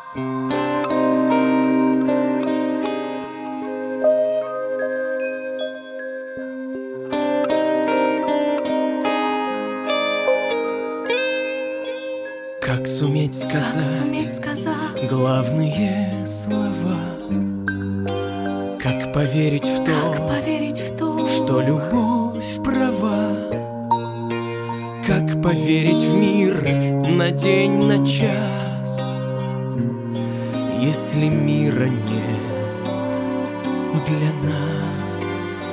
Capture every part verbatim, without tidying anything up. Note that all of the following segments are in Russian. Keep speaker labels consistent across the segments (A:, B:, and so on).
A: Как суметь сказать,
B: как суметь сказать
A: главные слова? Как поверить в то,
B: как поверить в то,
A: что любовь права? Как поверить в мир на день, на час, если мира нет для нас?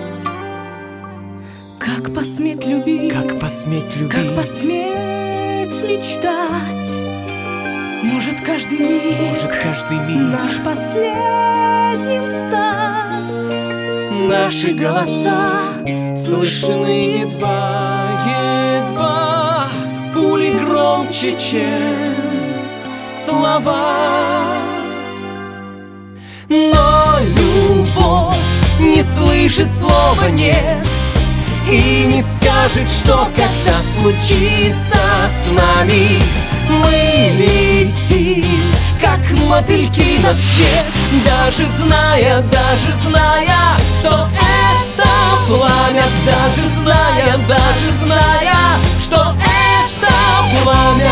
B: как посметь любить,
A: Как посметь любить,
B: как посметь мечтать? Может каждый миг,
A: может каждый миг
B: наш последним стать?
A: наши голоса слышны едва, едва, пули громче, чем слова. Но любовь не слышит слова «нет» и не скажет, что когда случится с нами. Мы летим, как мотыльки на свет, даже зная, даже зная, что это пламя, даже зная, даже зная, что это пламя.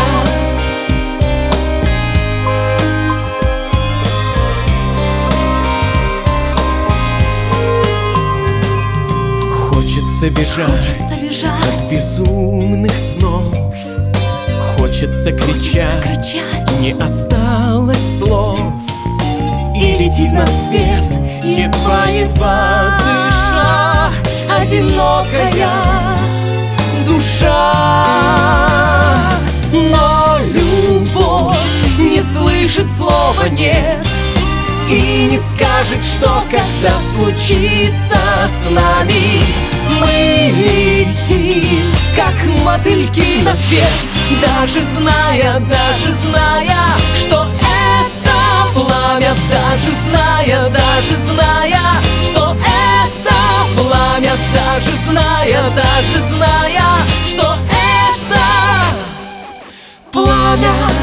A: Хочется бежать,
B: Хочется бежать,
A: от безумных снов. Хочется кричать,
B: кричать,
A: не осталось слов.
B: и летит на свет,
A: едва-едва дыша, одинокая душа. Но любовь не слышит слова «нет» и не скажет, что когда случится с нами. Мы летим, как мотыльки на свет, даже зная, даже зная, что это пламя, даже зная, даже зная, что это пламя, даже зная, даже зная, что это пламя.